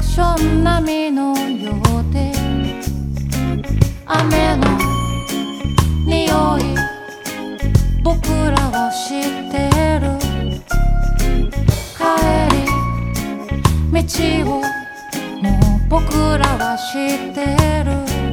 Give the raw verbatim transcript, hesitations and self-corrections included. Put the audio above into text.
ション並みのようで雨の匂い僕らは知ってる帰り道をもう僕らは知ってる